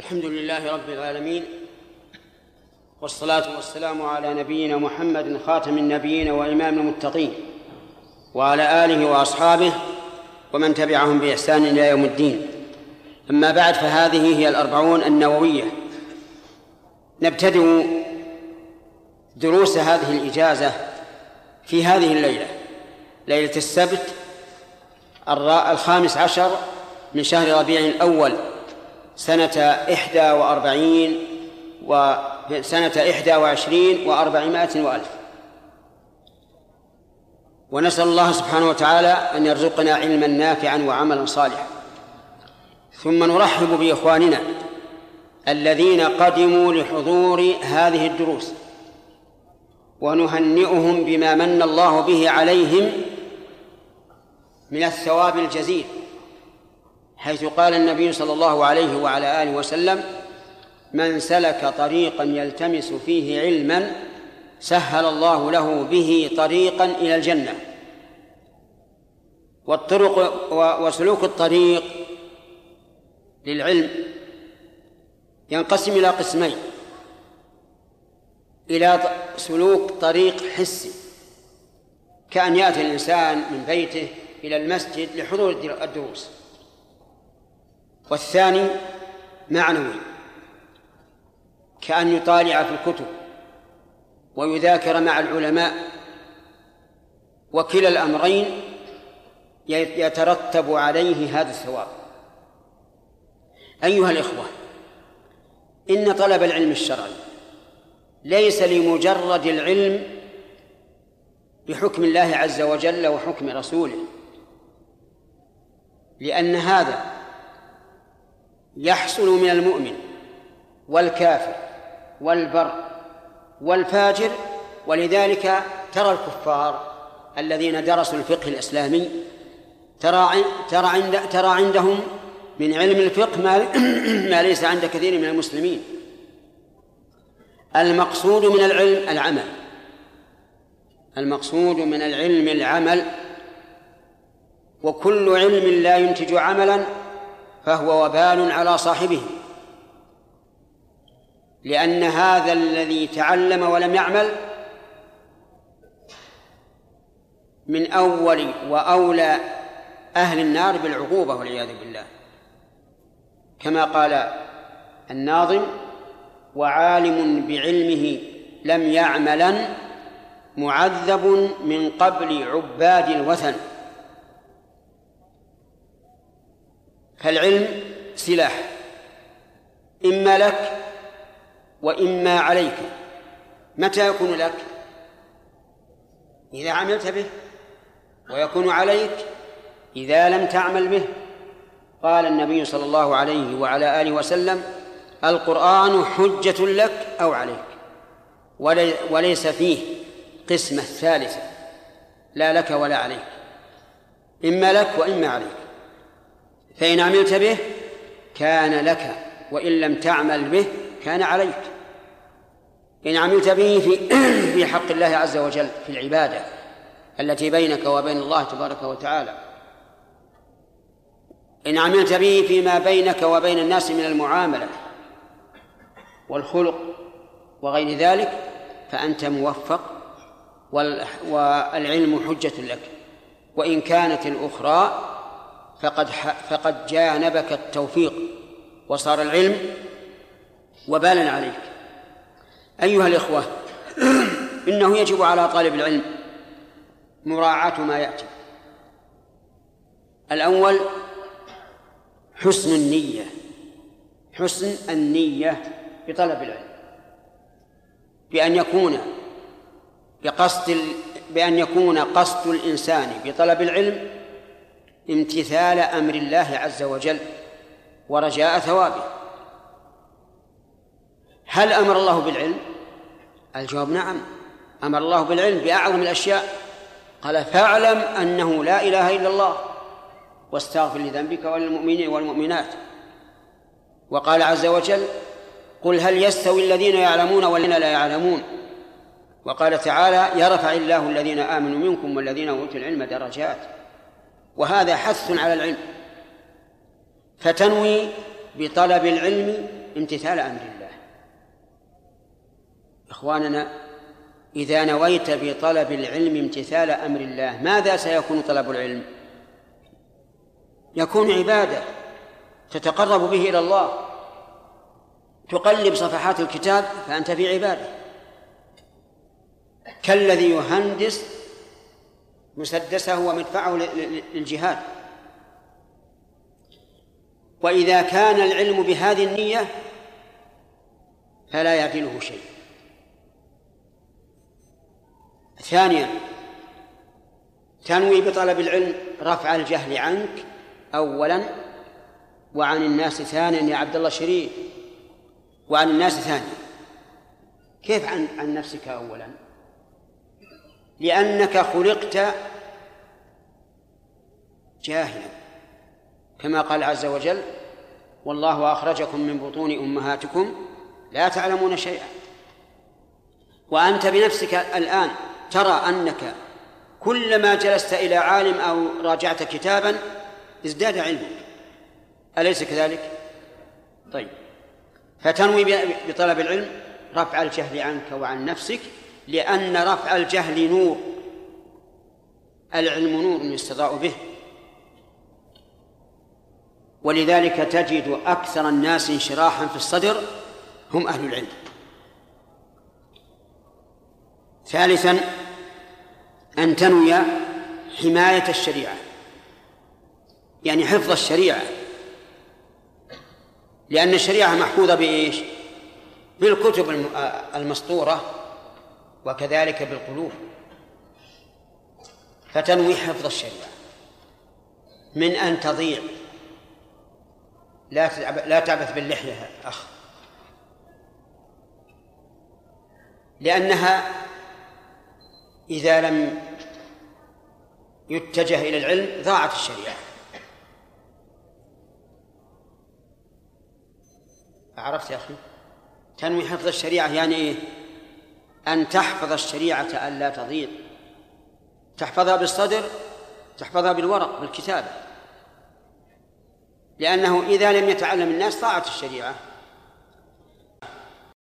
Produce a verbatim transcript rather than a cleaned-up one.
الحمد لله رب العالمين، والصلاة والسلام على نبينا محمد خاتم النبيين وإمام المتقين، وعلى آله وأصحابه ومن تبعهم بإحسان إلى يوم الدين. أما بعد، فهذه هي الأربعون النووية. نبتدئ دروس هذه الإجازة في هذه الليلة، ليلة السبت الخامس عشر من شهر ربيع الأول سنة إحدى وأربعين وسنة إحدى وعشرين وأربعمائة وألف. ونسأل الله سبحانه وتعالى أن يرزقنا علما نافعا وعملا صالحا. ثم نرحب بإخواننا الذين قدموا لحضور هذه الدروس، ونهنئهم بما من الله به عليهم من الثواب الجزيل، حيث قال النبي صلى الله عليه وعلى آله وسلم: من سلك طريقا يلتمس فيه علما سهل الله له به طريقا إلى الجنة. والطرق وسلوك الطريق للعلم ينقسم إلى قسمين: إلى سلوك طريق حسي، كأن يأتي الإنسان من بيته إلى المسجد لحضور الدروس، والثاني معنوي، كأن يطالع في الكتب ويذاكر مع العلماء. وكلا الأمرين يترتب عليه هذا الثواب. أيها الإخوة، إن طلب العلم الشرعي ليس لمجرد العلم بحكم الله عز وجل وحكم رسوله، لأن هذا يحصل من المؤمن والكافر والبر والفاجر. ولذلك ترى الكفار الذين درسوا الفقه الإسلامي ترى ترى عند ترى عندهم من علم الفقه ما ليس عند كثير من المسلمين. المقصود من العلم العمل، المقصود من العلم العمل، وكل علم لا ينتج عملا فهو وبال على صاحبه، لأن هذا الذي تعلم ولم يعمل من أول وأولى أهل النار بالعقوبة والعياذ بالله، كما قال الناظم: وعالم بعلمه لم يعملا معذب من قبل عباد الوثن. فالعلم سلاح، إما لك وإما عليك. متى يكون لك؟ إذا عملت به، ويكون عليك إذا لم تعمل به. قال النبي صلى الله عليه وعلى آله وسلم: القرآن حجة لك أو عليك، وليس فيه قسمة ثالثة، لا لك ولا عليك، إما لك وإما عليك. فإن عملت به كان لك، وإن لم تعمل به كان عليك. إن عملت به في في حق الله عز وجل في العبادة التي بينك وبين الله تبارك وتعالى، إن عملت به فيما بينك وبين الناس من المعاملة والخلق وغير ذلك، فأنت موفق، والعلم حجة لك. وإن كانت الأخرى فقد فقد جانبك التوفيق وصار العلم وبالا عليك. أيها الإخوة، إنه يجب على طالب العلم مراعاة ما يأتي. الأول حسن النية، حسن النية بطلب العلم، بأن يكون بقصد بأن يكون قصد الإنسان بطلب العلم امتثال أمر الله عز وجل ورجاء ثوابه. هل أمر الله بالعلم؟ الجواب نعم، أمر الله بالعلم بأعظم الأشياء. قال: فاعلم أنه لا إله إلا الله واستغفر لذنبك وللمؤمنين والمؤمنات. وقال عز وجل: قل هل يستوي الذين يعلمون والذين لا يعلمون. وقال تعالى: يرفع الله الذين آمنوا منكم والذين أوتوا العلم درجات. وهذا حث على العلم. فتنوي بطلب العلم امتثال أمر الله. إخواننا، إذا نويت بطلب العلم امتثال أمر الله، ماذا سيكون طلب العلم؟ يكون عبادة تتقرب به إلى الله، تقلب صفحات الكتاب فأنت في عبادة، كالذي يهندس مسدسه ومدفعه للجهاد. وإذا كان العلم بهذه النية فلا يعدله شيء. ثانيا، تنوي بطلب العلم رفع الجهل عنك أولا وعن الناس ثانيا يا عبد الله شريف، وعن الناس ثانيا. كيف عن, عن نفسك أولا؟ لأنك خلقت جاهلا، كما قال عز وجل: والله أخرجكم من بطون أمهاتكم لا تعلمون شيئا. وأنت بنفسك الآن ترى أنك كلما جلست إلى عالم أو راجعت كتابا ازداد علمك، أليس كذلك؟ طيب، فتنوي بطلب العلم رفع الجهل عنك وعن نفسك، لأن رفع الجهل نور، العلم نور يستضاء به. ولذلك تجد أكثر الناس انشراحا في الصدر هم أهل العلم. ثالثا، أن تنوي حماية الشريعة، يعني حفظ الشريعة، لأن الشريعة محفوظة بإيش؟ بالكتب المسطورة وكذلك بالقلوب. فتنوي حفظ الشريعة من أن تضيع. لا لا تعبث باللحية أخ، لأنها إذا لم يتجه إلى العلم ضاعت الشريعة. عرفت يا أخي؟ تنوي حفظ الشريعة يعني إيه؟ أن تحفظ الشريعة ألا تضيع، تحفظها بالصدر، تحفظها بالورق بالكتابة، لأنه إذا لم يتعلم الناس ضاعت الشريعة.